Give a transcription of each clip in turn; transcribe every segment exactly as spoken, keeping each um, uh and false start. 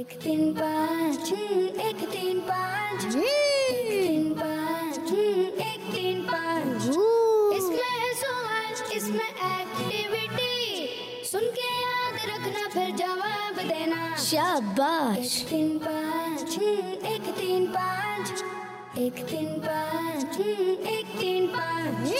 एक तीन पाँच एक तीन पाँच एक तीन पाँच एक तीन पाँच इसमें है सवाल इसमें एक्टिविटी सुन के याद रखना फिर जवाब देना शाबाश। एक तीन पाँच एक तीन पाँच एक तीन पाँच एक तीन पाँच।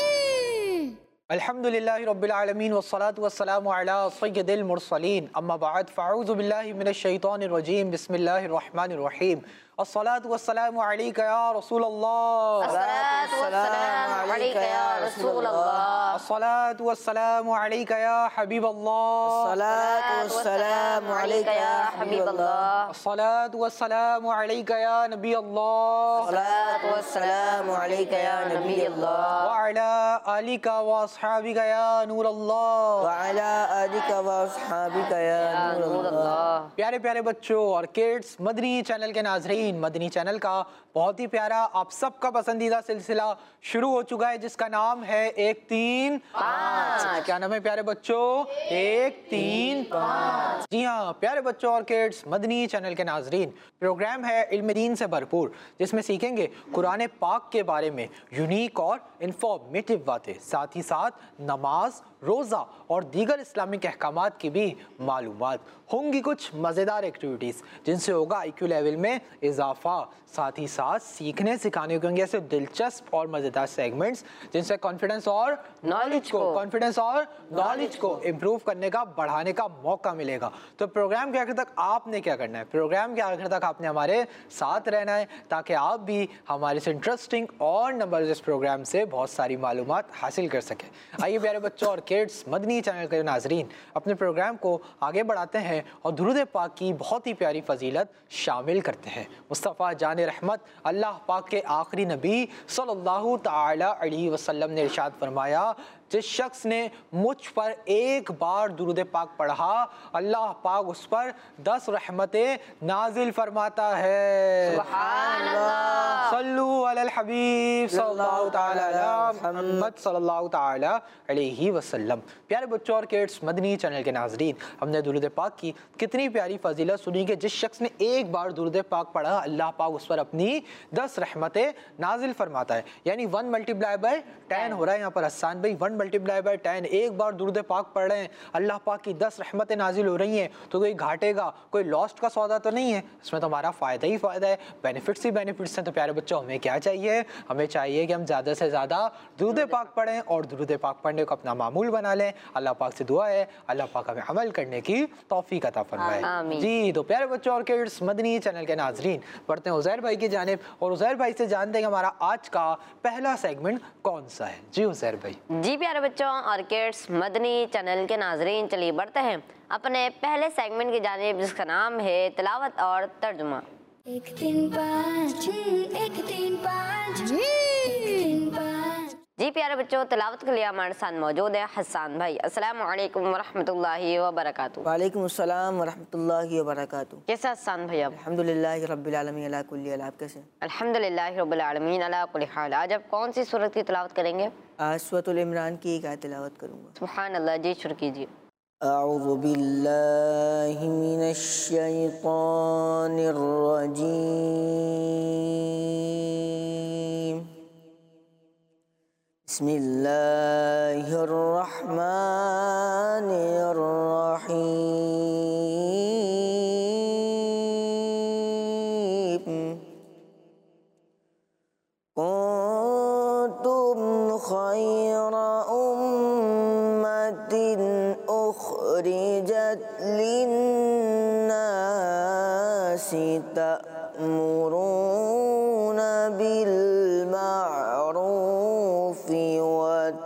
अल्हम्दुलिल्लाहि रब्बिल आलमीन वस्सलातु वस्सलामु अला सय्यदिल मुरसलीन अम्मा बअद फ़अऊज़ु बिल्लाहि मिनश शैतानिर रजीम बिस्मिल्लाहिर रहमानिर रहीम अस्सलातु वस्सलामु अलैका या रसूलल्लाह अस्सलातु वस्सलामु अलैका या रसूलल्लाह अस्सलातु वस्सलामु अलैका या हबीबल्लाह अस्सलातु वस्सलामु अलैका या हबीबल्लाह अस्सलातु वस्सलामु अलैका या नबीअल्लाह अस्सलातु वस्सलामु अलैका या नबीअल्लाह व अला आलिका व अस्हाबिका या नूरल्लाह व अला आलिका व अस्हाबिका या नूरल्लाह। प्यारे प्यारे बच्चों और किड्स, मदनी चैनल के नाज़रीन, मदनी चैनल का बहुत ही प्यारा आप सबका पसंदीदा सिलसिला शुरू हो चुका है जिसका नाम है एक तीन पाँच। क्या नाम है प्यारे बच्चों? एक तीन पाँच। जी हाँ प्यारे बच्चों और किड्स, मदनी चैनल के नाज़रीन, प्रोग्राम है इल्म दीन से भरपूर जिसमें सीखेंगे कुरान पाक के बारे में यूनिक और इंफॉर्मेटिव बातें, साथ ही साथ नमाज, रोज़ा और दीगर इस्लामिक अहकामात की भी मालूमात होंगी। कुछ मज़ेदार एक्टिविटीज़ जिनसे होगा आई क्यू लेवल में इजाफा, साथ ही साथ सीखने सिखाने को होंगे ऐसे दिलचस्प और मज़ेदार सेगमेंट्स जिनसे कॉन्फिडेंस और नॉलेज को कॉन्फिडेंस और नॉलेज को इम्प्रूव करने का, बढ़ाने का मौका मिलेगा। तो प्रोग्राम के आखिर तक आपने क्या करना है? प्रोग्राम के आखिर तक आपने हमारे साथ रहना है ताकि आप भी हमारे से इंटरेस्टिंग और नंबर इस प्रोग्राम से बहुत सारी मालूमात हासिल कर सकें। आइए प्यारे बच्चों और किड्स, मदनी चैनल के नाजरीन, अपने प्रोग्राम को आगे बढ़ाते हैं और दुरूद पाक की बहुत ही प्यारी फजीलत शामिल करते हैं। मुस्तफ़ा जान रहमत अल्लाह पाक के आखिरी नबी सल्लल्लाहु ताला अलैहि वसल्लम ने इरशाद फरमाया, जिस शख्स ने मुझ पर एक बार दुरूद पाक पढ़ा अल्लाह पाक उस पर दस रहमतें नाजिल फरमाता है। सुभान अल्लाह। सल्लु अलल हबीब सल्लल्लाहु ताला अला मुहम्मद सल्लल्लाहु ताला अलैहि वसल्लम। प्यारे बच्चों और किड्स, मदनी चैनल के नाजरीन, हमने दुरूद पाक की कितनी प्यारी फजीलत सुनी कि जिस शख्स ने एक बार दुरूद पाक पढ़ा अल्लाह पाक उस पर अपनी दस रहमतें नाजिल फरमाता है। यानी वन मल्टीप्लाई बाय टेन हो रहा है यहाँ पर हसन भाई, वन मल्टीप्लाई बाय टेन। एक बार दुरूद पाक पढ़ रहे हैं, अल्लाह पाक की दस रहमतें नाजिल हो रही हैं, तो कोई घाटे का, कोई लॉस्ट का सौदा तो नहीं है, इसमें तो हमारा फ़ायदा ही फ़ायदा है, बेनिफिट्स ही बेनिफिट्स हैं। तो प्यारे बच्चों, हमें क्या चाहिए? हमें चाहिए कि हम ज़्यादा से ज़्यादा दुरूद पाक पढ़ें और दुरूद पाक पढ़ने को अपना मामूल बना लें। अल्लाह पाक से दुआ है अल्लाह पाक हमें अमल करने की तौफीक अता फरमाए। जी तो प्यारे बच्चों और किड्स, मदनी चैनल के नाजरीन, बढ़ते हैं उज़ैर भाई की जानिब और उज़ैर भाई से जानते हैं हमारा आज का पहला सेगमेंट कौन सा है। जी उज़ैर भाई। जी प्यारे बच्चों और किड्स, मदनी चैनल के नाजरीन, चलिए बढ़ते हैं अपने पहले सेगमेंट की जानिब जिसका नाम है तिलावत और तर्जुमा। एक तीन पाँच एक तीन पाँच एक तीन पाँच। जी प्यारे बच्चों, तिलावत के लिए हमारे साथ मौजूद है हसन भाई। अस्सलामु अलैकुम वरहमतुल्लाहि वबरकातुहू। वालेकुम अस्सलाम वरहमतुल्लाहि वबरकातुहू। कैसे हसन भाई? आप? अल्हम्दुलिल्लाहि रब्बिल आलमीन अला कुल्ली हाल। आप कैसे? अल्हम्दुलिल्लाहि रब्बिल आलमीन अला कुल्ली हाल। आज आप कौन सी सूरत की तिलावत करेंगे? आज सूरतुल इमरान की एक आयत तिलावत करूँगा। सुभान अल्लाह। जी शुरू कीजिए। अऊज़ु बिल्लाहि मिनश शैतानिर रजीम। बिस्मिल्लाहिर रहमानिर रहीम। कुंतुम खैरा उम्मतिन उखरिजत लिन्नासि तअमुरूना बिल मारूफि व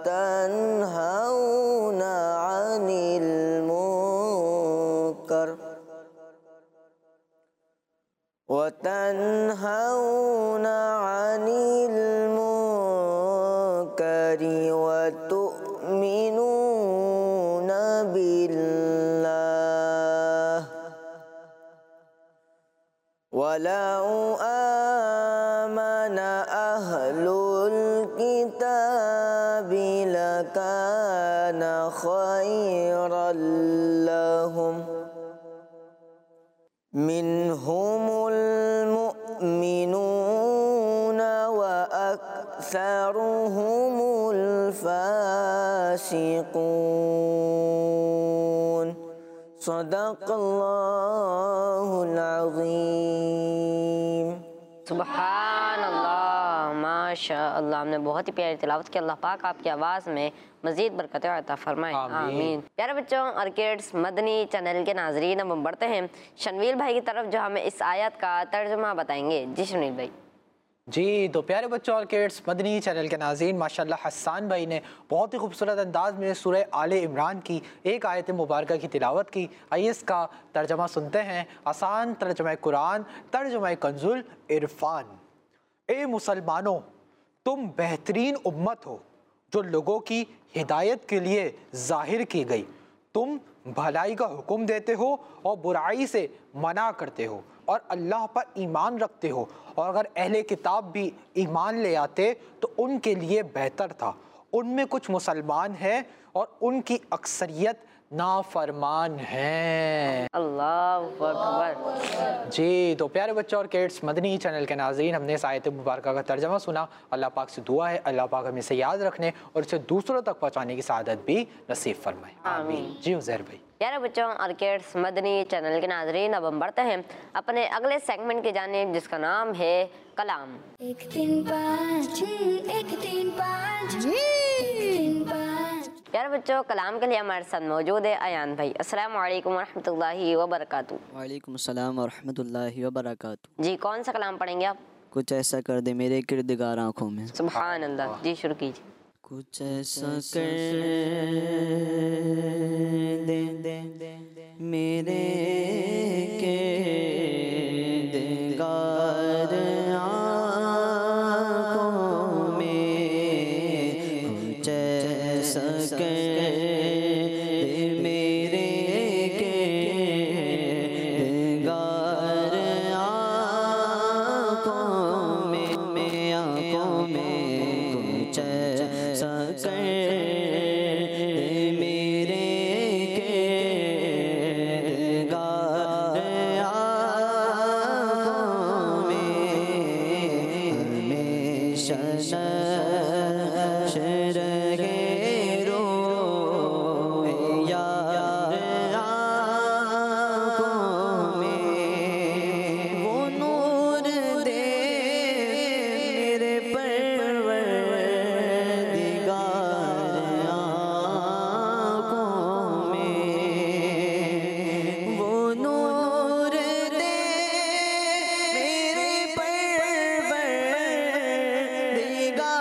तनहौना अनिल मुनकर व तनहौना अनिल मुनकरि व तु'मिनूना बिल्लाह वलौ आमना अहलुल किताबि लकाना खैरल लहुम मिन मिनहुमुल मुमिनून व अक्सरुहुमुल फासिकून। सदक़ल्लाहुल अज़ीम। सुबहान अल्लाह, माशा अल्लाह। हमने बहुत ही प्यारी तिलावत की। अल्लाह पाक आपकी आवाज़ में मज़ीद बरकतें अता फरमाए, आमीन। प्यारे बच्चों और किड्स, मदनी चैनल के नाजरीन, अब हम बढ़ते हैं शनवील भाई की तरफ जो हमें इस आयत का तर्जुमा बताएंगे। जी शनवील भाई। जी तो प्यारे बच्चों और किड्स, मदनी चैनल के नाज़रीन, माशाल्लाह हसन भाई ने बहुत ही खूबसूरत अंदाज में सूरह आले इमरान की एक आयत मुबारक की तिलावत की। आइए इसका तर्जमा सुनते हैं। आसान तर्जमा कुरान, तर्जमा कंजुल इरफान। ए मुसलमानों, तुम बेहतरीन उम्मत हो जो लोगों की हिदायत के लिए जाहिर की गई। तुम भलाई का हुक्म देते हो और बुराई से मना करते हो और अल्लाह पर ईमान रखते हो। और अगर अहले किताब भी ईमान ले आते तो उनके लिए बेहतर था। उनमें कुछ मुसलमान हैं और उनकी अक्सरियत नाफरमान हैं। अल्लाह अकबर। जी तो प्यारे बच्चों और किड्स, मदनी चैनल के नाज़रीन, हमने इस आयत मुबारक का तर्जमा सुना। अल्लाह पाक से दुआ है अल्लाह पाक हमें इसे याद रखने और इसे दूसरों तक पहुँचाने की सआदत भी नसीब फरमाए, आमीन। जी उज़ैर भाई। प्यारे बच्चों और किड्स, मदनी चैनल के नाजरीन, अब हम बढ़ते हैं अपने अगले सेगमेंट की जानिब जिसका नाम है कलाम। एक तीन पाँच, एक तीन पाँच, एक तीन पाँच। प्यारे बच्चों, कलाम के लिए हमारे साथ मौजूद है अयान भाई। अस्सलाम वालेकुम वरहमतुल्लाहि वबरकातुहू। वालेकुम अस्सलाम वरहमतुल्लाहि वबरकातुहू। जी कौन सा कलाम पढ़ेंगे आप? कुछ ऐसा कर दे मेरे किरदगार आँखों में। सुभान अल्लाह। जी शुरू कीजिए। कुछ ऐसा कर दे मेरे किरदगार आँखों में, कुछ ऐसा कर दे मेरे किरदगार आँखों में, में आँखों में कुछ ऐसा कर दे मेरे किरदगार आँखों में, हमेशा नक्श रहे रोए यार आँखों में, वो नूर दे मेरे परवरदिगार आँखों में, वो नूर दे मेरे परवरदिगार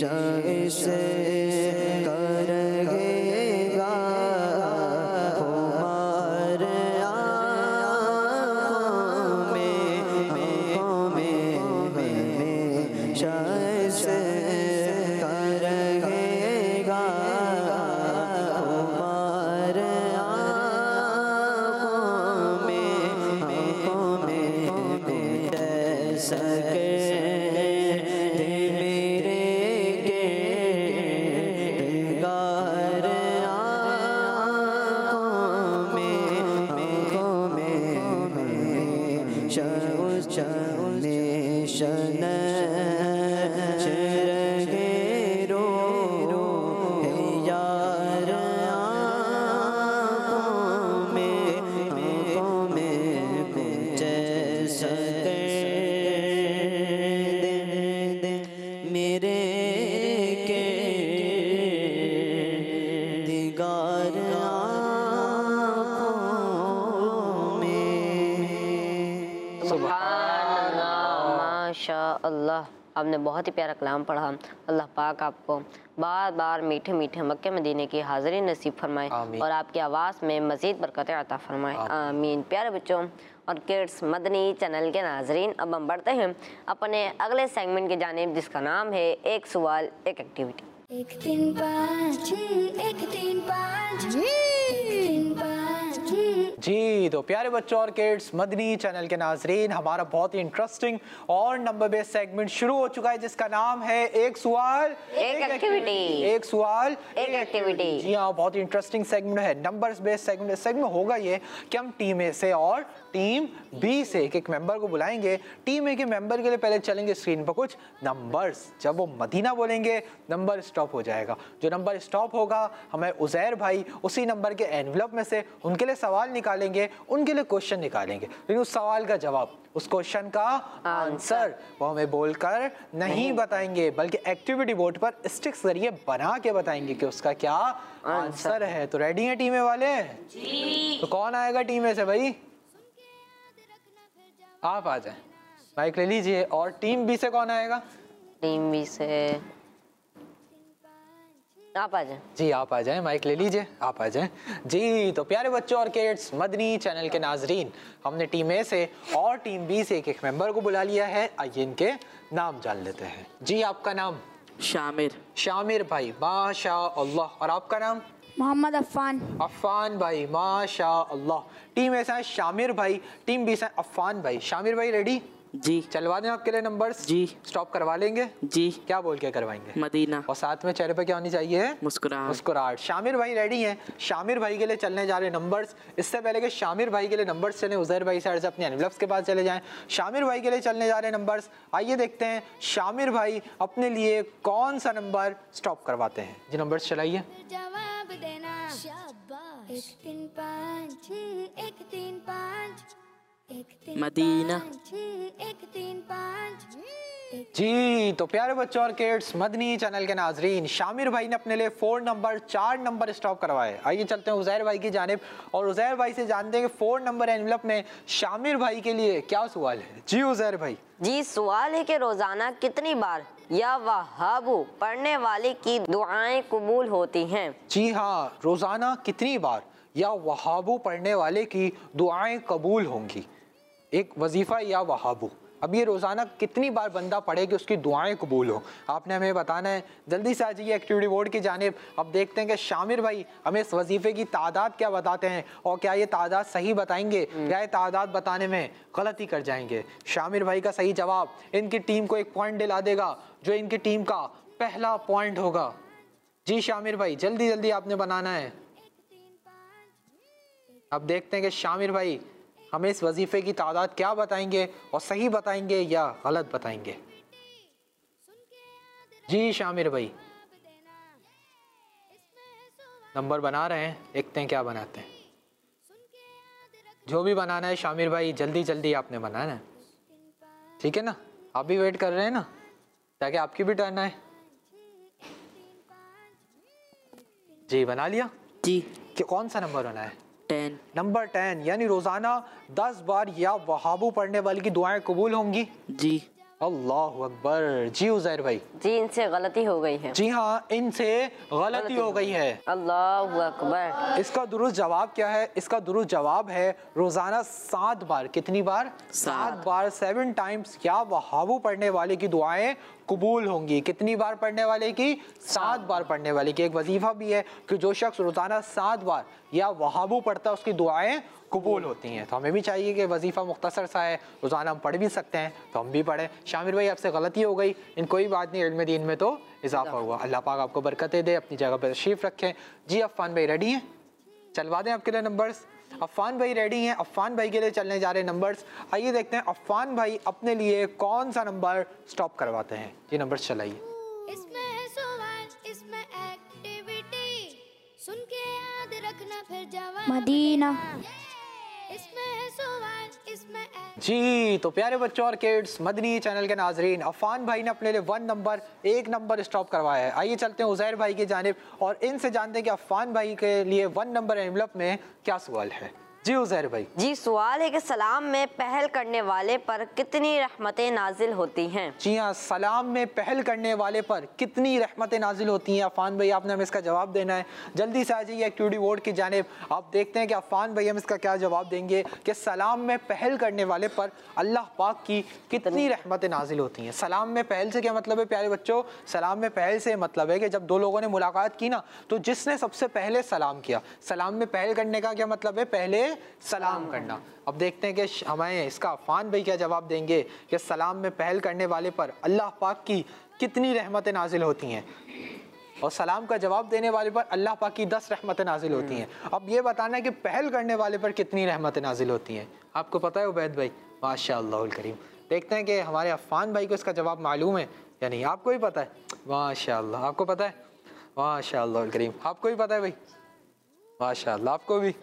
से करेगा खुमार आँखों में आँखों में हमेशा से करेगा खुमार आँखों में आँखों में सके अल्लाह, आपने बहुत ही प्यारा कलाम पढ़ा। अल्लाह पाक आपको बार बार मीठे मीठे मक्के मदीने की हाज़िरी नसीब फरमाए और आपकी आवाज़ में मज़ीद बरकतें अता फरमाए, आमीन। प्यारे बच्चों और किड्स मदनी चैनल के नाजरीन, अब हम बढ़ते हैं अपने अगले सेगमेंट की जानिब, जिसका नाम है एक सवाल एक एक्टिविटी। एक तीन पाँच एक तीन पाँच तीन पाँच। जी तो प्यारे बच्चों और किड्स मदनी चैनल के नाजरीन, हमारा बहुत ही इंटरेस्टिंग और नंबर बेस्ड सेगमेंट शुरू हो चुका है, जिसका नाम है एक सवाल एक एक्टिविटी। एक सवाल एक एक्टिविटी। जी हाँ, बहुत ही इंटरेस्टिंग सेगमेंट है, नंबर्स बेस्ड सेगमेंट। सेगमेंट होगा ये कि हम टीम ए से और टीम बी से एक एक मेंबर को बुलाएंगे। टीम ए के मेंबर के लिए पहले चलेंगे स्क्रीन पर कुछ नंबर्स, जब वो मदीना बोलेंगे नंबर स्टॉप हो जाएगा। जो नंबर स्टॉप होगा हमें उज़ैर भाई उसी नंबर के एनवलप में से उनके लिए सवाल निकालेंगे, उनके लिए क्वेश्चन निकालेंगे, लेकिन उस सवाल का जवाब, उस क्वेश्चन का आंसर वो हमें बोलकर नहीं बताएंगे, बल्कि एक्टिविटी बोर्ड पर स्टिक्स जरिए बना के बताएंगे कि उसका क्या आंसर है। तो रेडी है टीम ए वाले? जी। तो कौन आएगा टीम ए से भाई? आप आ जाए, माइक ले लीजिए। और टीम बी से कौन आएगा? टीम बी से आप आ जाए। जी आप आ जाएं, माइक ले लीजिए, आप आ जाएं। जी तो प्यारे बच्चों और किड्स मदनी चैनल के नाजरीन, हमने टीम ए से और टीम बी से एक एक मेंबर को बुला लिया है। आइए इनके नाम जान लेते हैं। जी आपका नाम? शामिर। शामिर भाई, माशा अल्लाह। और आपका नाम? मोहम्मद अफ़ान। अफ़ान भाई, माशा अल्लाह। टीम ए से है शामिर भाई, टीम बी से अफ़ान भाई। शामिर भाई रेडी? जी। चलवा दें आपके लिए नंबर्स? जी। स्टॉप करवा लेंगे? जी। क्या बोल के करवाएंगे? मदीना। और साथ में चेहरे पे क्या होनी चाहिए? मुस्कुराहट। मुस्कुराहट। शामिर भाई रेडी हैं? शामिर भाई के लिए चलने जा रहे नंबर्स। इससे पहले कि शामिर भाई के लिए नंबर्स चले, उज़ैर भाई साइड से अपने एनवलप्स के पास चले जाएं। शामिर भाई के लिए चलने जा रहे नंबर्स। आइए देखते हैं शामिर भाई अपने लिए कौन सा नंबर स्टॉप करवाते हैं। जी नंबर्स चलाइए। जवाब देना। शाबाश। एक तीन पाँच एक तीन पाँच एक तीन मदीना। पाँच, एक तीन पाँच। जी तो प्यारे बच्चों और किड्स मदनी चैनल के नाजरीन, शामिर भाई ने अपने लिए फोर नंबर चार नंबर स्टॉप करवाए। आइए चलते हैं उज़ैर भाई की जानिब और उज़ैर भाई से जानते हैं कि फोर नंबर एनवलप में शामिर भाई के लिए क्या सवाल है। जी उज़ैर भाई। जी सवाल है कि रोजाना कितनी बार या वहाबू पढ़ने वाले की दुआएं कबूल होती हैं? जी हाँ, रोजाना कितनी बार या वहाबू पढ़ने वाले की दुआएं कबूल होंगी। एक वजीफा या वहाबू, अब ये रोज़ाना कितनी बार बंदा पढ़े कि उसकी दुआएं कबूल हो, आपने हमें बताना है। जल्दी से आ जाइए एक्टिविटी बोर्ड की जानिब। अब देखते हैं कि शामिर भाई हमें इस वजीफे की तादाद क्या बताते हैं और क्या ये तादाद सही बताएंगे या ये तादाद बताने में गलती कर जाएंगे। शामिर भाई का सही जवाब इनकी टीम को एक पॉइंट दिला देगा, जो इनकी टीम का पहला पॉइंट होगा। जी शामिर भाई जल्दी जल्दी आपने बनाना है। अब देखते हैं कि शामिर भाई हमें इस वजीफे की तादाद क्या बताएंगे और सही बताएंगे या गलत बताएंगे। जी शामिर भाई नंबर बना रहे हैं, देखते हैं क्या बनाते हैं। जो भी बनाना है शामिर भाई जल्दी जल्दी आपने बनाना है, ठीक है ना? आप भी वेट कर रहे हैं ना, ताकि आपकी भी टर्न आए। जी बना लिया जी। कि कौन सा नंबर बना है? टेन। नंबर टेन, यानी रोजाना दस बार या वहाबू पढ़ने वाले की दुआएं कबूल होंगी। जी। अल्लाह अकबर। जी उज़ैर भाई। जी इनसे गलती हो गई है। जी हाँ, इनसे गलती हो गई है। अल्लाह अकबर। इसका दुरुस्त जवाब क्या है? इसका दुरुस्त जवाब है रोजाना सात बार। कितनी बार? सात बार, सेवन टाइम्स या वहाबू पढ़ने वाले की दुआएं कबूल होंगी। कितनी बार पढ़ने वाले की? सात बार पढ़ने वाले की। एक वजीफा भी है कि जो शख्स रोजाना सात बार या वहाबू पढ़ता है उसकी दुआएं कबूल होती हैं। तो हमें भी चाहिए कि वजीफा मुख्तसर सा है, रोजाना हम पढ़ भी सकते हैं, तो हम भी पढ़ें। शामिर भाई आपसे गलती हो गई, इन कोई बात नहीं, इल्म दीन में तो इजाफा हुआ। अल्लाह पाक आपको बरकतें दे, अपनी जगह पर तशरीफ रखें। जी अफ़ान भाई रेडी हैं? चलवा दें आपके लिए नंबर्स। अफ़ान भाई रेडी हैं? अफ़ान भाई के लिए चलने जा रहे हैं नंबर्स। आइए देखते हैं अफ़ान भाई अपने लिए कौन सा नंबर स्टॉप करवाते हैं। जी नंबर्स चलाइए। इसमें है सवाल, इसमें एक्टिविटी, सुन के याद रखना फिर जवाब मदीना। इसमें है सवाल, इसमें जी तो प्यारे बच्चों और किड्स, मदनी चैनल के नाजरीन, अफ़ान भाई ने अपने लिए वन नंबर एक नंबर स्टॉप करवाया है। आइए चलते हैं उज़ैर भाई की जानिब और इनसे जानते हैं कि अफ़ान भाई के लिए वन नंबर एनवलप में क्या सवाल है। जी उज़ैर भाई। जी सवाल है कि सलाम में पहल करने वाले पर कितनी रहमतें नाजिल होती हैं? जी हाँ, सलाम में पहल करने वाले पर कितनी रहमतें नाजिल होती हैं? अफ़ान भाई आपने हमें इसका जवाब देना है। जल्दी से आ जाइए एक्टिविटी बोर्ड की जानिब। आप देखते हैं कि अफ़ान भाई हम इसका क्या जवाब देंगे कि सलाम में पहल करने वाले पर अल्लाह पाक की कितनी रहमतें नाजिल होती हैं। सलाम में पहल से क्या मतलब है प्यारे बच्चों? सलाम में पहल से मतलब है कि जब दो लोगों ने मुलाकात की ना, तो जिसने सबसे पहले सलाम किया। सलाम में पहल करने का क्या मतलब है? पहले सलाम करना। अब देखते हैं कि हमें इसका अफ़ान भाई क्या जवाब देंगे कि सलाम में पहल करने वाले पर अल्लाह पाक की कितनी रहमतें नाजिल होती हैं। और सलाम का जवाब देने वाले पर अल्लाह पाक की दस रहमतें नाजिल होती हैं। अब ये बताना है कि पहल करने वाले पर कितनी रहमतें नाजिल होती हैं। आपको पता है उबैद भाई? माशाअल्लाह करीम। देखते हैं कि हमारे अफ़ान भाई को इसका जवाब मालूम है या नहीं। आपको भी पता है? माशाअल्लाह। आपको पता है? माशाअल्लाह करीम। आपको भी पता है भाई? माशाअल्लाह। आपको भी?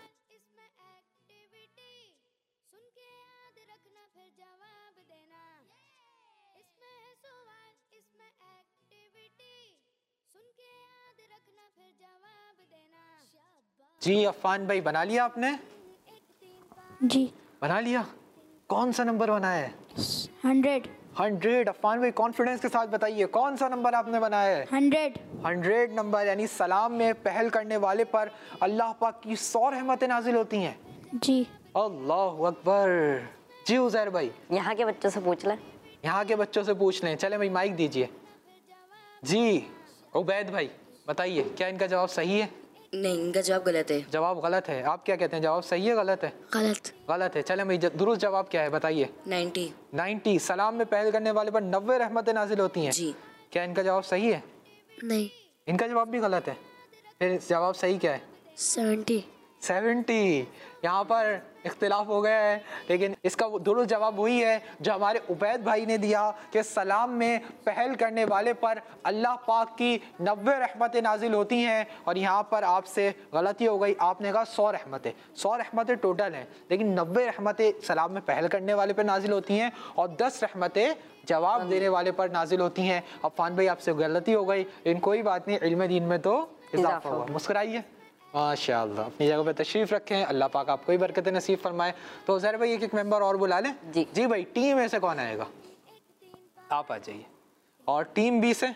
जी अफ़ान भाई बना लिया आपने? जी बना लिया। कौन सा नंबर बनाया है? हंड्रेड। हंड्रेड। अफ़ान भाई कॉन्फिडेंस के साथ बताइए कौन सा नंबर आपने बनाया है? हंड्रेड। हंड्रेड नंबर, यानी सलाम में पहल करने वाले पर अल्लाह पाक की सौ रहमतें नाजिल होती हैं। जी अल्लाह अकबर। जी उज़ैर भाई। यहाँ के बच्चों से पूछ लें। यहाँ के बच्चों से पूछ लें। चले भाई माइक दीजिए। जी उबैद भाई बताइए, क्या इनका जवाब सही है? नहीं, इनका जवाब गलत है। जवाब गलत है। आप क्या कहते हैं, जवाब सही है गलत है? गलत। गलत है। चले भाई दुरुस्त जवाब क्या है बताइए? नाइन्टी। नाइन्टी। सलाम में पहल करने वाले पर नब्बे रहमतें नाजिल होती हैं। जी। क्या इनका जवाब सही है? नहीं, इनका जवाब भी गलत है। फिर जवाब सही क्या है? सेवेंटी। सेवेंटी। यहाँ पर इख्तिलाफ हो गया है, लेकिन इसका दुरुस्त जवाब वही है जो हमारे उबैद भाई ने दिया कि सलाम में पहल करने वाले पर अल्लाह पाक की नब्बे रहमतें नाजिल होती हैं। और यहाँ पर आपसे गलती हो गई, आपने कहा सौ रहमतें। सौ रहमतें टोटल हैं, लेकिन नब्बे रहमतें सलाम में पहल करने वाले पर नाजिल होती हैं और दस रहमतें जवाब देने वाले पर नाजिल होती हैं। अफ़ान भाई आपसे गलती हो गई, लेकिन कोई बात नहीं, इल्म दीन में तो इजाफा हुआ। मुस्कुराइए। माशाअल्लाह। अपनी जगह पे तशरीफ़ रखें। अल्लाह पाक आपको ही बरकत नसीब फरमाए। तो ज़रा भाई एक एक मेंबर और बुला लें। जी जी भाई, टीम ए से कौन आएगा? आप आ जाइए। और टीम बी से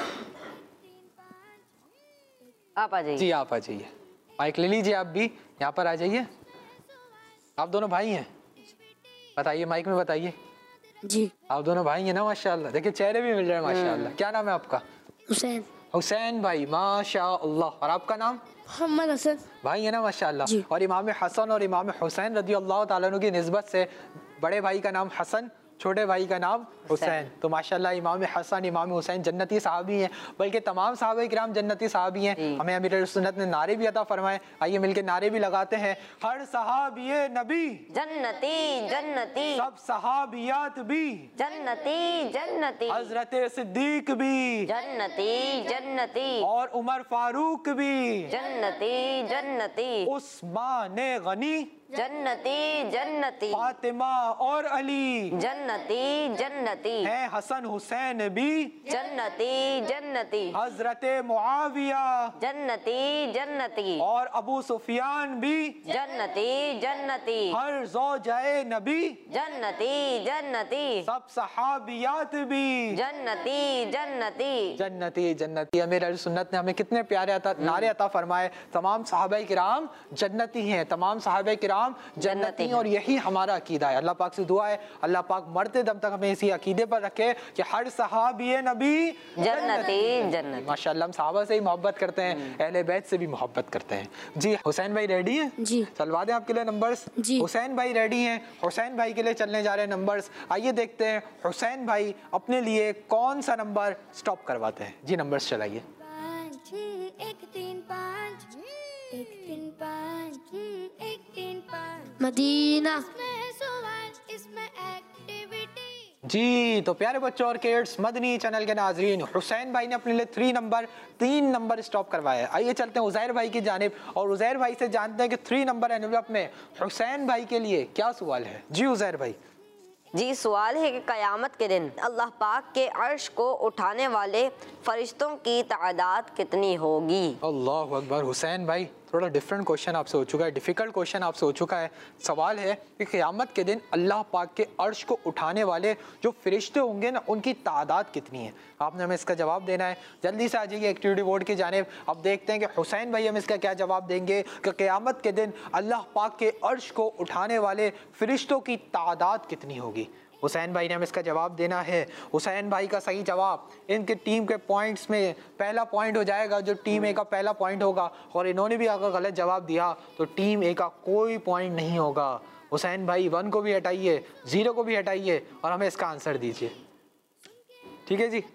आप आ जाइए। जी आप आ जाइए। माइक ले लीजिए। आप भी यहाँ पर आ जाइए। आप दोनों भाई हैं? बताइए माइक में बताइए। जी। आप दोनों भाई हैं ना? माशाअल्लाह। देखिए चेहरे भी मिल रहे हैं माशाअल्लाह। क्या नाम है आपका? हुसैन। हुसैन भाई, माशाअल्लाह। और आपका नाम? मोहम्मद हसन। भाई है ना माशाअल्लाह। और इमाम हसन और इमाम हुसैन रज़ी अल्लाह ताला अन्हु की निस्बत से बड़े भाई का नाम हसन, छोटे भाई का नाम हुसैन। तो माशाअल्लाह इमाम हसन इमाम हुसैन जन्नती साहबी हैं, बल्कि तमाम सहाबा किराम जन्नती साहबी हैं। हमें अमीर सुन्नत ने नारे भी अता फरमाए। आइए मिलके नारे भी लगाते हैं। हर सहाबी नबी जन्नती जन्नती, सब सहाबियात भी जन्नती जन्नती, हजरत सिद्दीक भी जन्नती जन्नती, और उमर फारूक भी जन्नती जन्नती, उस्मान गनी जन्नती जन्नती, फातिमा और अली जन्नती जन्नती, है हसन हुसैन भी, जन्नती जन्नती, हजरत मुआविया जन्नती जन्नती, और अबू सुफियान भी, जन्नती जन्नती, हर ज़ौजाए नबी, जन्नती जन्नती, सब सहाबियात भी, जन्नती जन्नती। जन्नती जन्नती। अमीर अहले सुन्नत ने हमें कितने प्यारे अता, नारे अता फरमाए। तमाम सहाबाए किराम जन्नती हैं, तमाम सहाबाए किराम जन्नती हैं, और यही हमारा अकीदा है। अल्लाह पाक से दुआ है अल्लाह पाक मरते दम तक हमें इसी अकीदे पर रखे कि हर सहाबी नबी जन्नती जन्नती। माशाअल्लाह हम सहाबा से ही मोहब्बत करते हैं, अहले बैत से भी मोहब्बत करते हैं। जी हुसैन भाई रेडी हैं? जी। चलवा दें आपके लिए नंबर्स। जी। हुसैन भाई रेडी हैं, हुसैन भाई के लिए चलने जा रहे हैं नंबर्स। आइए देखते हैं हुसैन भाई अपने लिए कौन सा नंबर स्टॉप करवाते हैं। जी नंबर्स चलाइए। पाँच एक तीन पाँच एक तीन पाँच एक तीन पाँच। मदीना। इसमें है सवाल, इसमें एक्टिविटी। जी तो प्यारे बच्चों और किड्स, मदनी चैनल के नाजरीन, हुसैन भाई ने अपने लिए थ्री नंबर तीन नंबर स्टॉप करवाया है। आइए चलते हैं उज़ैर भाई की जानिब और उज़ैर भाई से जानते हैं कि थ्री नंबर एनवलप में हुसैन भाई के लिए क्या सवाल है। जी उज़ैर भाई। जी सवाल है कि क़यामत के दिन अल्लाह पाक के अर्श को उठाने वाले फरिश्तों की तादाद कितनी होगी? अल्लाह अकबर। हुसैन भाई थोड़ा डिफरेंट क्वेश्चन आपसे हो चुका है, डिफ़िकल्ट क्वेश्चन आपसे हो चुका है। सवाल है कि क़यामत के दिन अल्लाह पाक के अर्श को उठाने वाले जो फरिश्ते होंगे ना, उनकी तादाद कितनी है। आपने हमें इसका जवाब देना है। जल्दी से आ जाइए एक्टिविटी बोर्ड की जानिब। अब देखते हैं कि हुसैन भाई हमें इसका क्या जवाब देंगे कि क़यामत के दिन अल्लाह पाक के अर्श को उठाने वाले फरिश्तों की तादाद कितनी होगी। हुसैन भाई ने हमें इसका जवाब देना है। हुसैन भाई का सही जवाब इनके टीम के पॉइंट्स में पहला पॉइंट हो जाएगा, जो टीम ए का पहला पॉइंट होगा, और इन्होंने भी अगर गलत जवाब दिया तो टीम ए का कोई पॉइंट नहीं होगा। हुसैन भाई वन को भी हटाइए, ज़ीरो को भी हटाइए और हमें इसका आंसर दीजिए। ठीक है जी।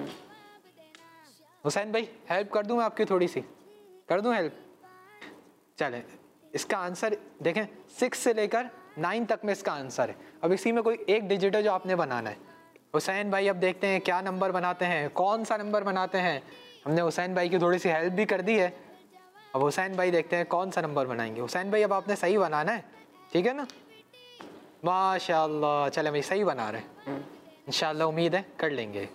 हुसैन भाई हेल्प कर दूं मैं आपकी, थोड़ी सी कर दूं हेल्प? चलें, इसका आंसर देखें, सिक्स से लेकर नाइन तक में इसका आंसर है। अब इसी में कोई एक डिजिट है जो आपने बनाना है। हुसैन भाई अब देखते हैं क्या नंबर बनाते हैं, कौन सा नंबर बनाते हैं। हमने हुसैन भाई की थोड़ी सी हेल्प भी कर दी है। अब हुसैन भाई देखते हैं कौन सा नंबर बनाएंगे। हुसैन भाई अब आपने सही बनाना है, ठीक है ना? माशाल्लाह, चले भाई सही बना रहे हैं, इंशाल्लाह उम्मीद है कर लेंगे।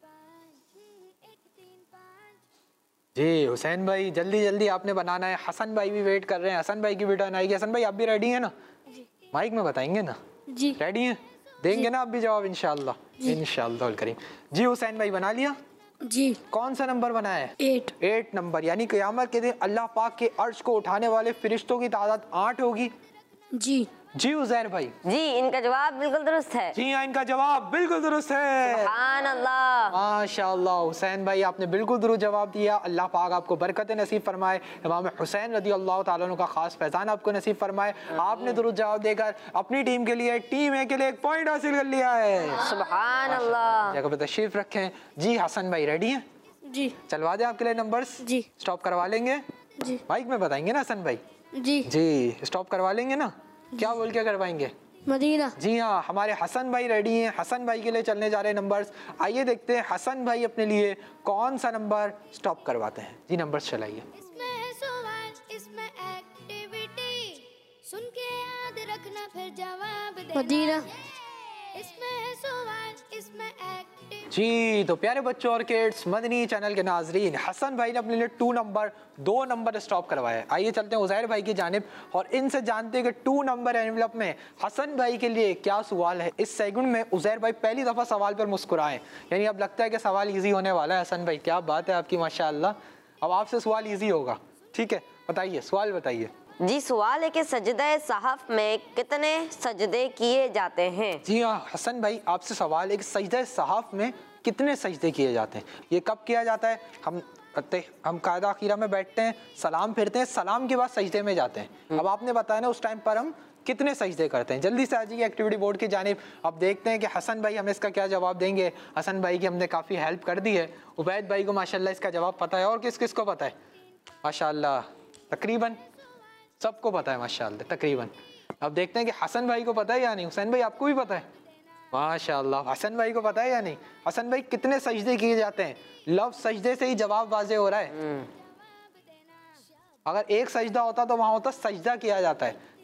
जी हुसैन भाई जल्दी जल्दी आपने बनाना है। हसन भाई भी वेट कर रहे हैं, हसन भाई की भी टर्न आएगी। हसन भाई आप भी रेडी है ना? माइक में बताएंगे ना? जी। रेडी हैं? देंगे ना आप भी जवाब इंशाल्लाह इंशाल्लाह करीम। जी हुसैन भाई बना लिया? जी। कौन सा नंबर बनाया है? एट। एट नंबर, यानी क़यामत के दिन अल्लाह पाक के अर्श को उठाने वाले फरिश्तों की तादाद आठ होगी। जी। जी उज़ैर भाई। जी इनका जवाब बिल्कुल दुरुस्त है। जी हाँ, इनका जवाब बिल्कुल दुरुस्त है। सुभान अल्लाह। माशाअल्लाह हुसैन भाई आपने बिल्कुल दुरुस्त जवाब दिया। अल्लाह पाक आपको बरकत नसीब फरमाए। इमाम हुसैन रज़ी अल्लाह ताला अन्हु का खास फैज़ान आपको नसीब फरमाए। आपने दुरुस्त जवाब देकर अपनी टीम के लिए, टीम ए के लिए एक पॉइंट हासिल कर लिया है। सुभान अल्लाह। जगह पे तशरीफ रखें। जी हसन भाई रेडी हैं? जी। चलवा दें आपके लिए नंबर्स? जी। स्टॉप करवा लेंगे? जी। माइक में बताएंगे ना हसन भाई? जी। जी स्टॉप करवा लेंगे ना? क्या बोल के करवाएंगे? मदीना। जी हाँ, हमारे हसन भाई रेडी हैं। हसन भाई के लिए चलने जा रहे हैं नंबर्स। आइए देखते हैं हसन भाई अपने लिए कौन सा नंबर स्टॉप करवाते हैं। जी नंबर्स चलाइए। इसमें है सवाल, इसमें एक्टिविटी। सुन के याद रखना फिर जवाब देना। मदीना। इसमें है सवाल, इसमें एक्टिविटी। जी तो प्यारे बच्चों और किड्स, मदनी चैनल के नाजरीन, हसन भाई ने अपने लिए टू नंबर दो नंबर स्टॉप करवाया। आइए चलते हैं उज़ैर भाई की जानिब और इनसे जानते हैं कि टू नंबर एनवलप में हसन भाई के लिए क्या सवाल है। इस सेगमेंट में उज़ैर भाई पहली दफ़ा सवाल पर मुस्कुराए, यानी अब लगता है कि सवाल ईजी होने वाला है। हसन भाई क्या बात है आपकी, माशाअल्लाह। अब आपसे सवाल ईजी होगा, ठीक है? बताइए, सवाल बताइए। जी सवाल है कि सजदे सहफ में कितने सजदे किए जाते हैं? जी हाँ हसन भाई, आपसे सवाल है कि सजदे सहफ में कितने सजदे किए जाते हैं। ये कब किया जाता है? हम हम कायदा अखीरा में बैठते हैं, सलाम फिरते हैं, सलाम के बाद सजदे में जाते हैं। अब आपने बताया ना उस टाइम पर हम कितने सजदे करते हैं। जल्दी से आ जाइए एक्टिविटी बोर्ड की जानिब। अब देखते हैं कि हसन भाई हमें इसका क्या जवाब देंगे। हसन भाई की हमने काफ़ी हेल्प कर दी है। उबैद भाई को माशाल्लाह इसका जवाब पता है, और किस किस को पता है? माशाल्लाह तकरीबन सबको पता है माशाल्लाह तकरीबन। अब देखते हैं कि हसन भाई को पता है या नहीं। हुसैन भाई आपको भी पता है? माशाल्लाह हसन भाई को पता है या नहीं? हसन भाई कितने सजदे किए जाते हैं? लफ्ज़ सजदे से ही जवाब वाज़े हो रहा है। अगर एक सजदा होता तो वहाँ होता सजदा किया जाता है,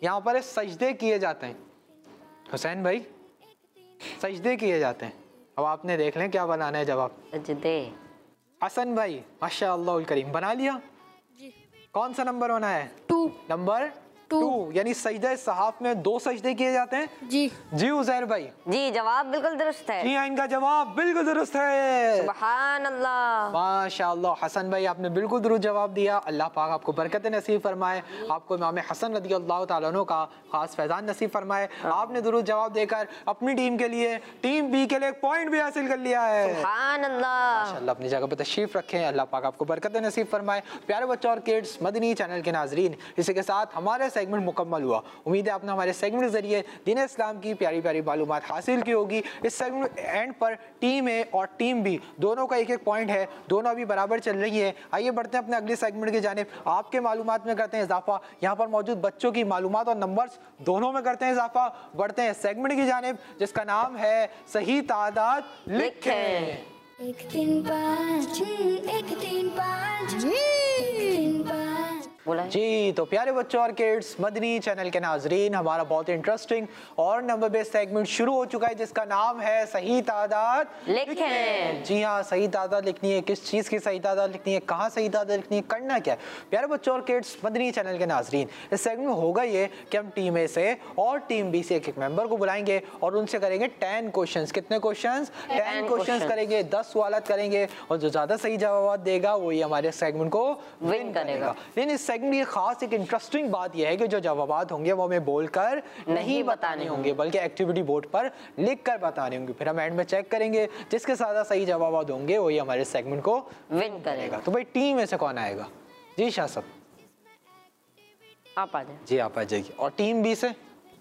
यहाँ पर सजदे किए जाते हैं। हुसैन भाई सजदे किए जाते हैं। अब आपने देख लें क्या बनाना है जवाब। सजदे। हसन भाई माशाअल्लाह करीम बना लिया। जी। कौन सा नंबर होना है? टू। Number two. टू, यानी सजदे सहाफ में दो सजदे किए जाते हैं। जी। जी उजैर भाई। जी जवाब बिल्कुल दुरुस्त है। जी हाँ, इनका जवाब बिल्कुल दुरुस्त है। सुभान अल्लाह। माशाअल्लाह हसन भाई आपने बिल्कुल दुरुस्त जवाब दिया। अल्लाह पाक आपको बरकत नसीब फरमाए, आपको इमाम हसन रज़ी अल्लाह तआला अन्हु का खास फैजान नसीब फरमाए। आपने दुरुस्त जवाब देकर अपनी टीम के लिए, टीम बी के लिए एक पॉइंट भी हासिल कर लिया है। सुभान अल्लाह। माशाअल्लाह अपनी जगह पर तशरीफ रखें। अल्लाह पाक आपको बरकत नसीब फरमाए। प्यारे बच्चों और किड्स मदनी चैनल के नाजरीन, इसी के साथ हमारा सेगमेंट मुकम्मल हुआ। उम्मीद है आपने हमारे सेगमेंट के जरिए दीन इस्लाम की प्यारी प्यारी मालूमात हासिल की होगी। इस सेगमेंट एंड पर टीम ए और टीम बी दोनों का एक एक पॉइंट है, दोनों अभी बराबर चल रही है। आइए बढ़ते हैं अपने अगले सेगमेंट की जानिब। आपके मालूमात में करते हैं इजाफा, यहाँ पर मौजूद बच्चों की मालूमात और नंबर्स दोनों में करते हैं इजाफा। बढ़ते हैं सेगमेंट की जानिब जिसका नाम है सही तादाद लिखें। एक तीन पाँच एक तीन पाँच एक तीन पाँच। बोला है? जी तो प्यारे बच्चों और किड्स मदनी चैनल के नाजरीन, हमारा बहुत इंटरेस्टिंग और नंबर बेस्ड सेगमेंट शुरू हो चुका है जिसका नाम है सही तादाद लिखें। जी हाँ, सही तादाद लिखनी है। किस चीज़ की सही तादाद लिखनी है, कहाँ सही तादाद लिखनी है, करना क्या है? प्यारे बच्चों और किड्स मदनी चैनल के नाजरीन, इस सेगमेंट में होगा ये कि हम टीम ए से और टीम बी से एक एक मेंबर को बुलाएंगे और उनसे करेंगे टेन क्वेश्चन। कितने क्वेश्चन? टेन क्वेश्चन करेंगे, दस सवाल करेंगे और जो ज़्यादा सही जवाब देगा वही हमारे सेगमेंट को विन करेगा। लेकिन इस सेगमेंट की खास एक इंटरेस्टिंग बात यह है कि जो जवाब होंगे वो हमें बोलकर नहीं बताने होंगे बल्कि एक्टिविटी बोर्ड पर लिख कर बताने होंगे। फिर हम एंड में चेक करेंगे, जिसके ज्यादा सही जवाब होंगे वही हमारे सेगमेंट को विन करेगा। तो भाई टीम में से कौन आएगा? जी शाह साहब आप आ जाए। जी आप आ जाइए। और टीम बी से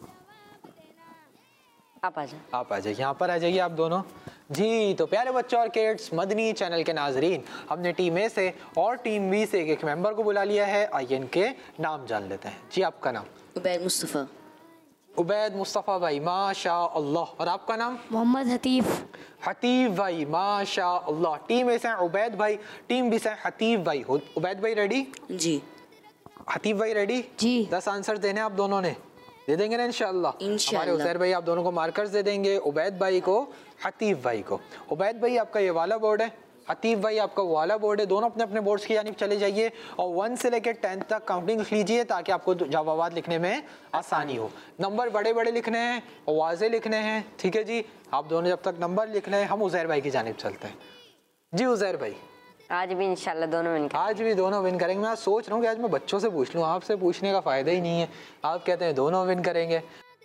आप आ जाए। आप आ जाइए, यहाँ पर आ जाइए आप दोनों। जी तो प्यारे बच्चों और किड्स मदनी चैनल के नाजरीन, हमने टीम ए से और टीम बी से एक एक मेंबर को बुला लिया है। आइए इनके नाम जान लेते हैं। जी आपका नाम? उबैद मुस्तफ़ा। उबैद मुस्तफ़ा भाई माशा अल्लाह। और आपका नाम? मोहम्मद हतीफ। हतीफ भाई माशा अल्लाह। टीम ए से उबैद भाई, टीम बी से हतीफ भाई। उबैद भाई रेडी? जी। हतीफ भाई रेडी? जी। दस आंसर देने आप दोनों ने, दे देंगे ना इंशाल्लाह? इंशाल्लाह। हमारे उज़ैर भाई आप दोनों को मार्कर्स दे देंगे, उबैद भाई को, हतीफ भाई को। उबैद भाई आपका ये वाला बोर्ड है, हतीफ भाई आपका वाला बोर्ड है। दोनों अपने अपने बोर्ड्स की जानिब चले जाइए और वन से लेकर टेंथ तक काउंटिंग लिख लीजिए ताकि आपको जवाब लिखने में आसानी हो। नंबर बड़े बड़े लिखने हैं और वाज़े लिखने हैं, ठीक है जी। आप दोनों जब तक नंबर लिख रहे हैं हम उज़ैर भाई की जानिब चलते हैं। जी उज़ैर भाई आज भी इंशाल्लाह दोनों विन करेंगे। आज भी दोनों विन करेंगे। मैं सोच रहा हूँ कि आज मैं बच्चों से पूछ लूँ, आपसे पूछने का फ़ायदा ही नहीं है। आप कहते हैं दोनों विन करेंगे।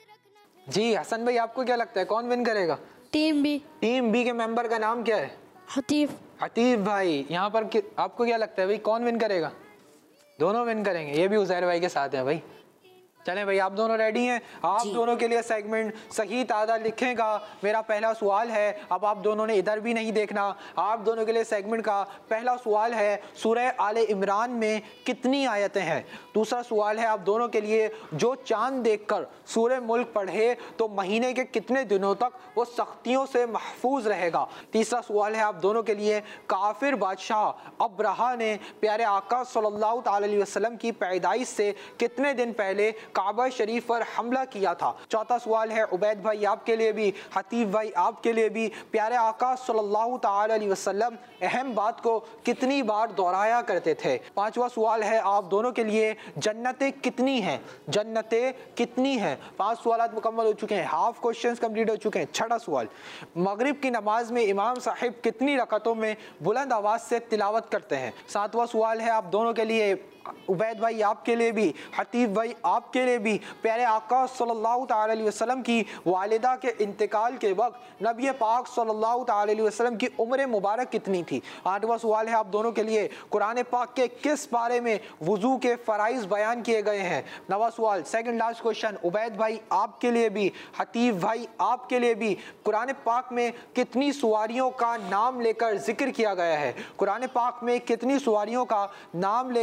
जी हसन भाई आपको क्या लगता है कौन विन करेगा? Team B. टीम बी के मेंबर का नाम क्या है? हतीफ। हतीफ भाई। यहाँ पर कि, आपको क्या लगता है भाई कौन विन करेगा? दोनों विन करेंगे। ये भी उज़ैर भाई के साथ हैं भाई। चलें भाई आप दोनों रेडी हैं? आप दोनों के लिए सेगमेंट सही तादाद लिखेगा। मेरा पहला सवाल है, अब आप दोनों ने इधर भी नहीं देखना। आप दोनों के लिए सेगमेंट का पहला सवाल है, सूरह आले इमरान में कितनी आयतें हैं? दूसरा सवाल है आप दोनों के लिए, जो चांद देखकर सूरह मुल्क पढ़े तो महीने के कितने दिनों तक वो सख्तियों से महफूज रहेगा? तीसरा सवाल है आप दोनों के लिए, काफिर बादशाह अब्रहा ने प्यारे आका सल्लल्लाहु अलैहि वसल्लम की पैदाइश से कितने दिन पहले काबा शरीफ पर हमला किया था? चौथा सवाल है उबैद भाई आपके लिए भी, हतीफ भाई आपके लिए भी, प्यारे आका सल्लल्लाहु ताला अलैहि वसल्लम अहम बात को कितनी बार दोहराया करते थे? पांचवा सवाल है आप दोनों के लिए, जन्नतें कितनी हैं? जन्नतें कितनी हैं? पांच सवाल मुकम्मल हो चुके हैं, हाफ क्वेश्चंस कंप्लीट हो चुके हैं। छठा सवाल, मगरिब की नमाज में इमाम साहिब कितनी रकतों में बुलंद आवाज से तिलावत करते हैं? सातवां सवाल है आप दोनों के लिए, उबैद भाई आपके लिए भी, हतीफ भाई आपके लिए भी, प्यारे आका सल्लल्लाहु ताला अलैहि वसल्लम की वालिदा के इंतकाल के वक्त नबी पाक सल्लल्लाहु ताला अलैहि वसल्लम की उम्र मुबारक कितनी थी? आठवां सवाल है आप दोनों के लिए, कुरान पाक के किस बारे में वुजू के फराइज बयान किए गए हैं? नवा सवाल, सेकंड लास्ट क्वेश्चन, उबैद भाई आपके लिए भी, हतीफ भाई आपके लिए भी, कुरान पाक में कितनी सवारियों का नाम लेकर जिक्र किया गया है? कुरान पाक में कितनी सवारियों का नाम लेकर जिक्र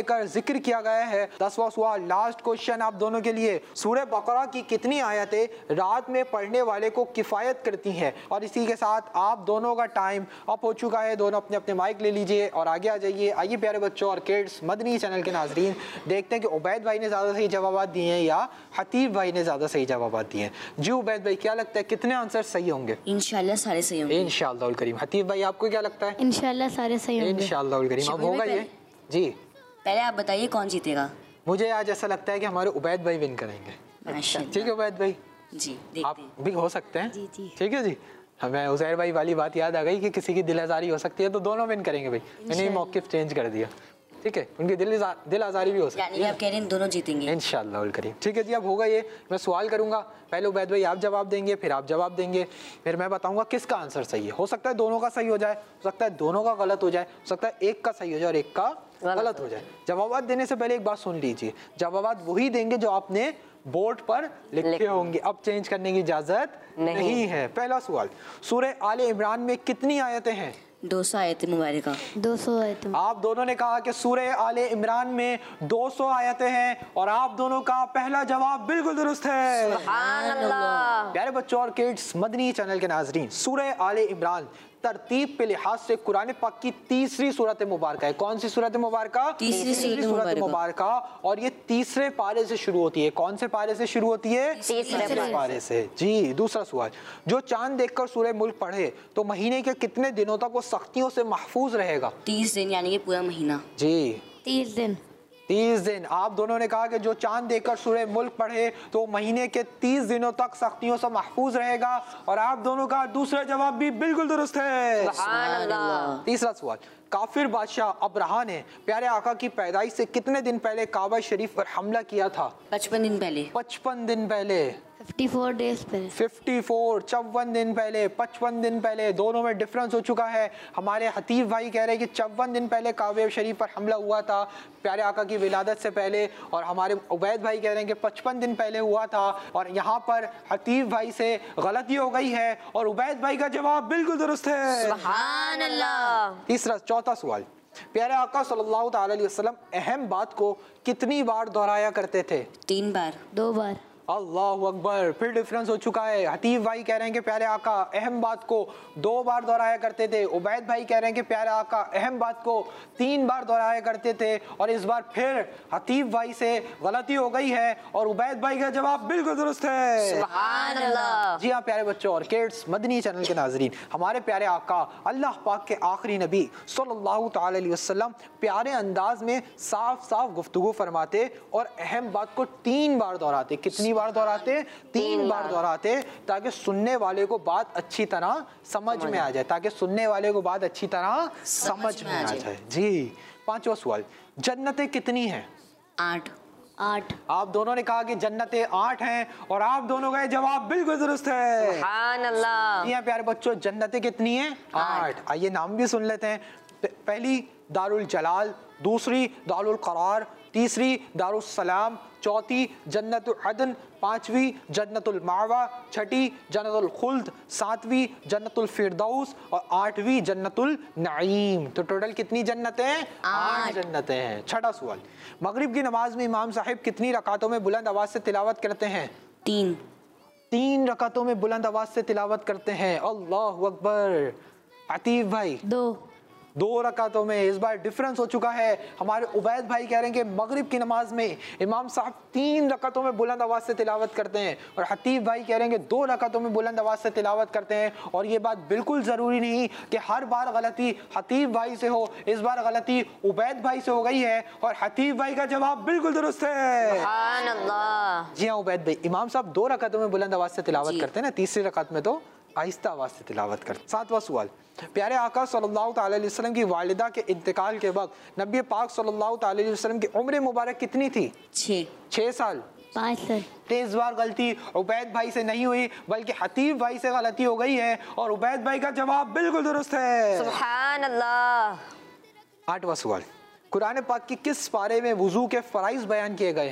जिक्र किया गया है। दसवां सवाल, लास्ट क्वेश्चन आप दोनों के लिए, सूरह बकरा की कितनी आयतें रात में पढ़ने वाले को किफ़ायत करती हैं? और इसी के साथ आप दोनों का टाइम अप हो चुका है। दोनों अपने अपने माइक ले लीजिए और आगे आ जाइए। आइए प्यारे बच्चों और किड्स मदनी चैनल के नाजरीन, देखते हैं कि उबैद भाई ने ज़्यादा सही जवाब दिए हैं या हतीब भाई ने ज़्यादा सही जवाब दिए हैं। जी उबैद भाई, क्या लगता है कितने आंसर सही होंगे? इंशाल्लाह सारे सही होंगे। इंशाअल्लाह करीम। हतीब भाई, आपको क्या लगता है? इंशाल्लाह सारे सही होंगे। इंशाअल्लाह करीम। अब होगा ये जी। पहले आप बताइए कौन जीतेगा? मुझे आज ऐसा लगता है कि हमारे उबैद भाई विन करेंगे। माशाल्लाह। ठीक है उबैद भाई, जी देखते आप हैं। भी हो सकते हैं। जी जी। ठीक है जी। हमें उज़ैर भाई वाली बात याद आ गई कि किसी की दिल आज़ारी हो सकती है तो दोनों विन करेंगे भाई। मैंने मौक़िफ़ चेंज कर दिया। ठीक है, उनकी दिल दिल आज़ारी भी हो सकती यानी है। आप कह रहे हैं दोनों जीतेंगे? इंशाअल्लाह करीम। ठीक है जी, अब होगा ये, मैं सवाल करूंगा, पहले उबैद भाई आप जवाब देंगे, फिर आप जवाब देंगे, फिर मैं बताऊंगा किसका आंसर सही है। हो सकता है दोनों का सही हो जाए, हो सकता है दोनों का गलत हो जाए, हो सकता है एक का सही हो जाए और एक का गलत हो जाए। जवाब देने से पहले एक बात सुन लीजिए, जवाब वही देंगे जो आपने बोर्ड पर लिखे होंगे। अब चेंज करने की इजाजत नहीं, नहीं है। पहला सवाल, सूरह आले इमरान में कितनी आयतें हैं? दो सौ आयतें मुबारका। दो सौ आयतें। आप दोनों ने कहा कि सूरह आले इमरान में दो सौ आयतें हैं और आप दोनों का पहला जवाब बिल्कुल दुरुस्त है। सुभान अल्लाह। प्यारे बच्चों और किड्स मदनी चैनल के नाजरीन, सूरह आले इमरान तरतीब पे लिहाज से कुरान पाक की तीसरी सूरत मुबारक है। कौन सी सूरत मुबारक? तीसरी सूरत मुबारक, और ये तीसरे पारे से शुरू होती है। कौन से पारे से शुरू होती है? तीसरे पारे से। जी। दूसरा सवाल, जो चांद देखकर सूरह मुल्क पढ़े तो महीने के कितने दिनों तक वो सख्तियों से महफूज रहेगा? तीस दिन यानी कि पूरा महीना। जी तीस दिन। तीस दिन। आप दोनों ने कहा कि जो चांद देखकर सूरह मुल्क पढ़े तो महीने के तीस दिनों तक सख्तियों से महफूज रहेगा, और आप दोनों का दूसरा जवाब भी बिल्कुल दुरुस्त है। सुभान अल्लाह। तीसरा सवाल, काफिर बादशाह अब्रहा ने प्यारे आका की पैदाइश से कितने दिन पहले काबा शरीफ पर हमला किया था? पचपन दिन पहले। पचपन दिन पहले। चौवन डेज पहले। चौवन, चौवन दिन पहले, पचपन दिन पहले, दोनों में डिफरेंस हो चुका है। हमारे हतीब भाई कह रहे हैं कि चौवन दिन पहले काबा शरीफ पर हमला हुआ था प्यारे आका की विलादत से पहले, और हमारे उबैद भाई कह रहे हैं कि पचपन दिन पहले हुआ था। और यहाँ पर हतीब भाई से गलती हो गई है और उबैद भाई का जवाब बिल्कुल दुरुस्त है। सुभान अल्लाह। तीसरा चौथा सवाल, प्यारे आका सल्लल्लाहु अलैहि वसल्लम अहम बात को कितनी बार दोहराया करते थे? तीन बार। दो बार। अल्लाह अकबर, फिर डिफरेंस हो चुका है। हतीब भाई कह रहे हैं कि प्यारे आका अहम बात को दो बार दोहराया करते थे, उबैद भाई कह रहे हैं कि प्यारे आका अहम बात को तीन बार दोहराया करते थे, और इस बार फिर हतीब भाई से गलती हो गई है और उबैद भाई का जवाब बिल्कुल दुरुस्त है। सुभान अल्लाह। जी हाँ प्यारे बच्चों और किड्स मदनी चैनल के नाजरीन, हमारे प्यारे आका अल्लाह पाक के आखिरी नबी सल्लल्लाहु ताला अलैहि वसल्लम प्यारे अंदाज में साफ साफ गुफ्तगू फरमाते और अहम बात को तीन बार दोहराते। कितनी बार दोहराते? तीन बार दोहराते, ताकि सुनने वाले को बात अच्छी तरह समझ में आ जाए, ताकि सुनने वाले को बात अच्छी तरह समझ में आ जाए। जी। पांचवा सवाल, जन्नतें कितनी हैं? आठ। आठ। आप दोनों ने कहा कि जन्नतें आठ हैं और आप दोनों का जवाब बिल्कुल दुरुस्त है। सुभान अल्लाह। जी हाँ प्यारे बच्चों, जन्नतें कितनी हैं? आठ। आइए नाम भी सुन लेते हैं। पहली दारुल जलाल, दूसरी दारुल करार, तीसरी दारुल सलाम, चौथी जन्नतुल अदन, पांचवी जन्नतुल मावा, छठी जन्नतुल खुल्द, सातवीं जन्नतुल फिरदौस और आठवीं जन्नतुल नईम। तो टोटल कितनी जन्नतें हैं? आठ जन्नतें हैं। छठा सवाल, मगरिब की नमाज में इमाम साहिब कितनी रकातों में बुलंद आवाज से तिलावत करते हैं? तीन। तीन रकातों में बुलंद आवाज से तिलावत करते हैं। अल्लाह अकबर। अतीफ भाई? दो। दो रकातों में। इस बार डिफरेंस हो चुका है। हमारे उबैद भाई कह रहे हैं कि मगरिब की नमाज में इमाम साहब तीन रकातों में बुलंद आवाज से तिलावत करते हैं, और हतीब भाई कह रहे हैं कि दो रकातों में बुलंद आवाज से तिलावत करते हैं। और ये बात बिल्कुल ज़रूरी नहीं कि हर बार गलती हतीब भाई से हो, इस बार गलती उबैद भाई से हो गई है और हतीब भाई का जवाब बिल्कुल दुरुस्त है। सुभान अल्लाह। जी हाँ उबैद भाई, इमाम साहब दो रकातों में बुलंद आवाज से तिलावत करते हैं ना, तीसरी रकात में तो आहिस्ता आवाज से तिलावत करते। सातवां सवाल, प्यारे आका सल्लल्लाहु अलैहि वसल्लम की वालिदा के इंतकाल के वक्त नबी पाक सल्लल्लाहु अलैहि वसल्लम की उम्र मुबारक कितनी थी? छः। छः साल। पाँच साल। इस बार गलती उबैद भाई से नहीं हुई बल्कि हतीब भाई से गलती हो गई है और उबैद भाई का जवाब बिल्कुल दुरुस्त है। सुभान अल्लाह। आठवां सवाल, कुरान पाक की किस पारे में वुजू के फराइज बयान किए गए हैं?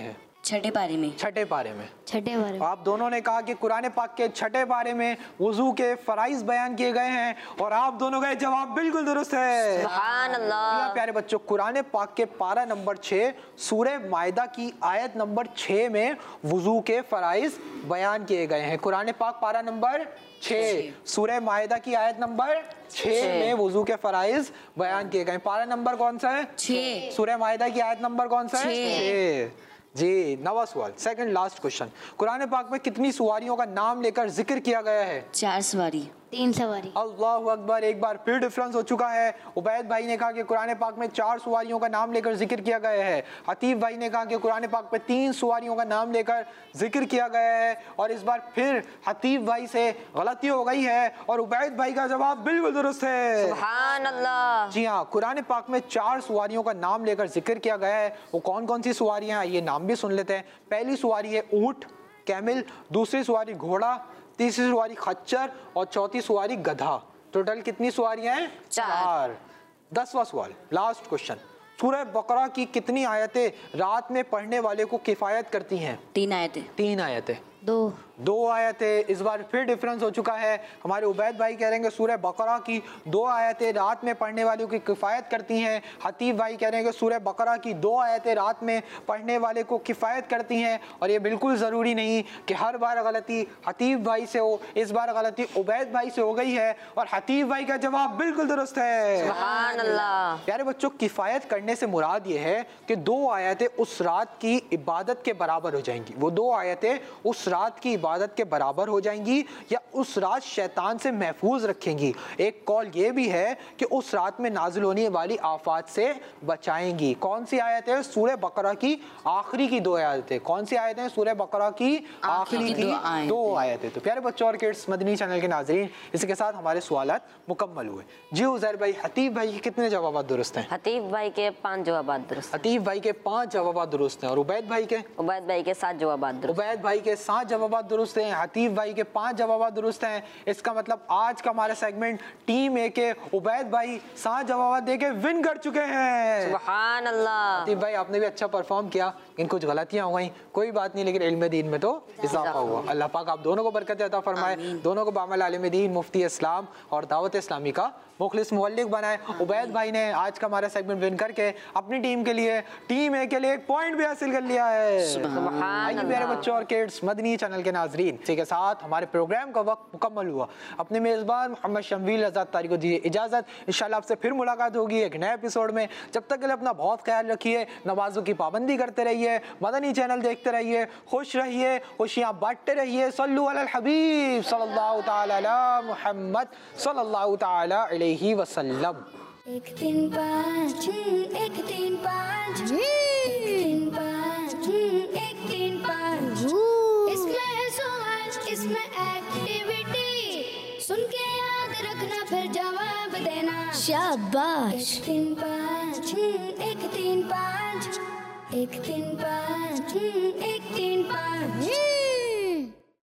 छठे पारे में। छठे पारे में। छठे बारे में। आप दोनों ने कहा कि कुरान पाक के छठे पारे में वुजू के फराइज बयान किए गए हैं और आप दोनों का जवाब बिल्कुल दुरुस्त है। सुभान अल्लाह। प्यारे बच्चों, कुरान पाक के पारा नंबर छः सूरह मायदा की आयत नंबर छः में वुजू के फराइज बयान किए गए हैं। कुरान पाक पारा नंबर छः सूरह मायदा की आयत नंबर छः में वुजू के फराइज बयान किए गए। पारा नंबर कौन सा है? छः। सूरह मायदा की आयत नंबर कौन सा है? छः। जी, नवा सवाल, सेकंड लास्ट क्वेश्चन। कुरान पाक में कितनी सवारियों का नाम लेकर जिक्र किया गया है? चार सवारी। तीन सवारी। अल्लाहु अकबर, एक बार फिर डिफरेंस हो चुका है। उबैद भाई ने कहा कि कुरान पाक में चार सवारियों का नाम लेकर जिक्र किया गया है। हतीफ भाई ने कहा कि कुरान पाक में तीन सवारियों का नाम लेकर जिक्र किया गया है और इस बार फिर हतीफ भाई से गलती हो गई है और उबैद भाई का जवाब बिल्कुल दुरुस्त है। सुभान अल्लाह। जी हाँ, कुरान पाक में चार सवारियों का नाम लेकर जिक्र किया गया है। वो कौन कौन सी सवारियां हैं, ये नाम भी सुन लेते हैं। पहली सवारी है ऊंट, कैमिल। दूसरी सवारी घोड़ा। तीसरी सवारी खच्चर और चौथी सवारी गधा। टोटल कितनी सवारियां हैं? चार। दसवां सवाल, लास्ट क्वेश्चन। सूरह बकरा की कितनी आयतें रात में पढ़ने वाले को किफायत करती हैं? तीन आयतें। तीन आयतें। दो। दो आयतें। इस बार फिर डिफरेंस हो चुका है। हमारे उबैद भाई कह रहे हैं कि सूरह बकरा की दो आयतें रात में पढ़ने वालों की किफ़ायत करती हैं। हतीफ भाई कह रहे हैं कि सूरह बकरा की दो आयतें रात में पढ़ने वाले को किफ़ायत करती हैं और ये बिल्कुल ज़रूरी नहीं कि हर बार गलती हतीफ भाई से हो। इस बार गलती उबैद भाई से हो गई है और हतीफ भाई का जवाब बिल्कुल दुरुस्त है। सुभान अल्लाह। प्यारे बच्चों, किफ़ायत करने से मुराद ये है कि दो आयतें उस रात की इबादत के बराबर हो जाएंगी। वो दो आयतें उस रात की इबादत के बराबर हो जाएंगी या उस रात शैतान से महफूज रखेंगी। एक कॉल ये भी है कि उस रात में नाजिल होने वाली आफात से बचाएंगी। कौन सी आयत है? सूरह बकरा की आखिरी की दो आयतें। कौन सी आयतें? सूरह बकरा की आखिरी की दो आयतें। तो प्यारे बच्चों और किड्स मदनी चैनल के नाज़रीन, इसके साथ हमारे सवालात मुकम्मल हुए। जी उज़ैर भाई, हतीफ भाई के कितने जवाब दुरुस्त हैं? हतीफ भाई के पांच जवाब दुरुस्त। हतीफ भाई के पांच जवाब दुरुस्त हैं और उबैद भाई के? उबैद भाई के सात जवाब दुरुस्त। उबैद भाई के सात जवाब दुरुस्त हैं। हतीफ भाई के पांच जवाब दुरुस्त हैं। इसका मतलब आज का हमारा सेगमेंट टीम ए के उबैद भाई सात जवाब देके विन कर चुके हैं। सुभान अल्लाह। हतीफ भाई, आपने भी अच्छा परफॉर्म किया, इन कुछ गलतियां हो गई, कोई बात नहीं, लेकिन इल्म दीन में तो इजाफा हुआ। अल्लाह पाक आप दोनों को बरकत अता फरमाए, दोनों को बामल आलिम दीन, मुफ्ती इस्लाम और दावत इस्लामी का मुखलिस मुअल्लिक बनाए। उबैद भाई ने आज का हमारा सेगमेंट विन करके अपनी टीम के लिए, टीम ए के लिए एक पॉइंट भी हासिल कर लिया है। आइए मेरे बच्चों और किड्स मदनी चैनल के नाजरीन, इसी के साथ हमारे प्रोग्राम का वक्त मुकम्मल हुआ। अपने मेज़बान मोहम्मद शम्वील आज़ाद तारी को दीजिए इजाज़त। इंशाल्लाह आपसे फिर मुलाकात होगी एक नए एपिसोड में। जब तक के लिए अपना बहुत ख्याल रखिए, नमाजों की पाबंदी करते रहिए, मदनी चैनल देखते रहिए, खुश रहिए, खुशियाँ बांटते रहिए। सल्लु अलल हबीब सल्लल्लाहु तआला अला मुहम्मद सल्लल्लाहु तआला अलैहि वसल्लम। एक तीन पाँच एक तीन पाँच एक तीन पाँच एक तीन पाँच इसमें है सवाल, इसमें एक्टिविटी, सुन के याद रखना फिर जवाब देना। शाबाश। एक तीन पाँच एक तीन पाँच एक तीन पाँच एक तीन पाँच